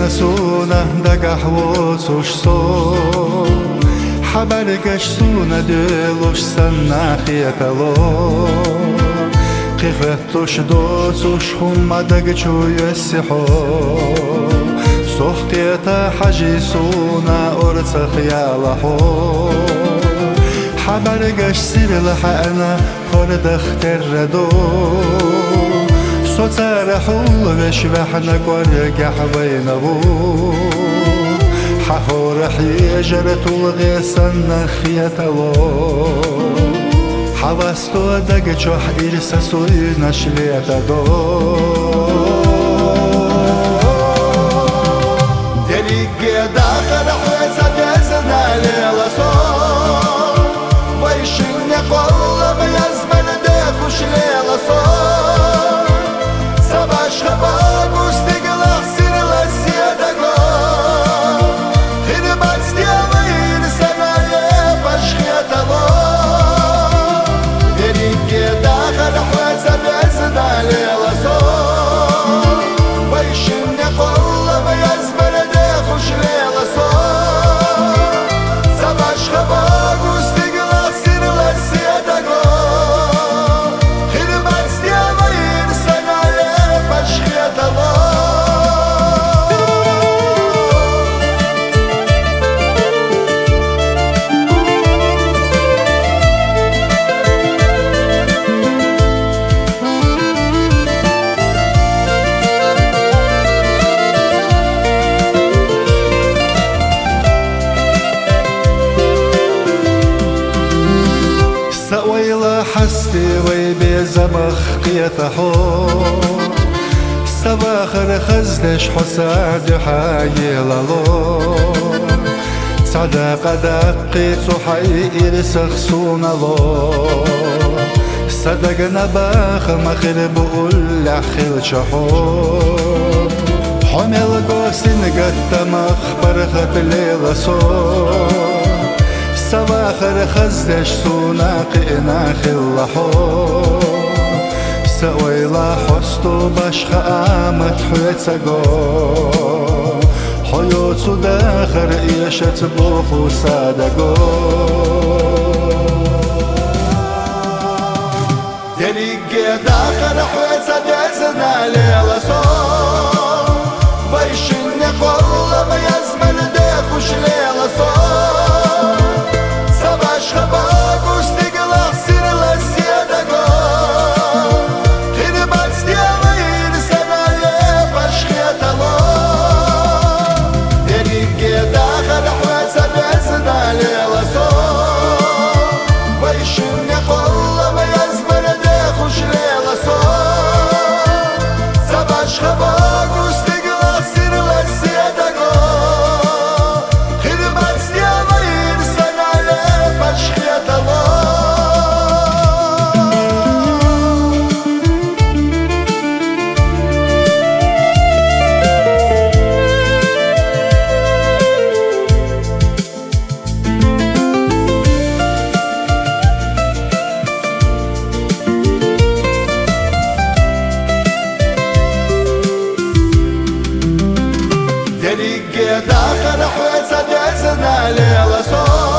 سونا دقح وصوش صو حبرقش سونا دلوش سناخية لو قفتوش دوسوش هم دقشو يسحو سوختيتا حجي سونا أرتخ يالحو حبرقش سير لحقنا هردخ تردو صوتار حول بشبحنا قرقح بينه حهور حيجرة الغيسان خيتلو حواستو دقشو حيرسا سوي نشليتا دو دريق داخل حويسا بيزنا ليلسو ويشن يقول بيزمن ديخوش ليلسو سباش خباق وستقلق سير لسيادقو خدمات ستيالين سنة يباش خيتلو دريق داخل حويسا بيزنا ليلسو ويشن يقول بيزمن ديخوش ليلسو سباش خباق وستقلق سير لسيادقو خدمات ستيالين سنة يباش خيتلو سويلا حستي ويبيزمخ قيتحو سواخر خزدش حساد حايلالو صدق دقي صحي إرسخ سونالو صدق نباخ مخر بقول لحخل شحو حمل قوسين قد مخبر خط ليلسو سواخر خزدش سوناق إناخ اللحو سويلا حستو باشخ آمد حويتساقو حيوتو داخر إيشت بوفو سادقو دريق داخر حويتسا بيزنا ليلسو ويشن يقول بيزمن ديخوش ليلسو سباش خباق وستقلق سير لسيادقو خدمات ستيالين سنة يباش خيتلو دريق داخل حويسا بيزنا ليلسو ويشن يقول بيزمن ديخوش ليلسو سباش خباق وستقلق سير لسيادقو خدمات ستيالين سنة يباش خيتلو دريق داخل حويسا بيزنا ليلسو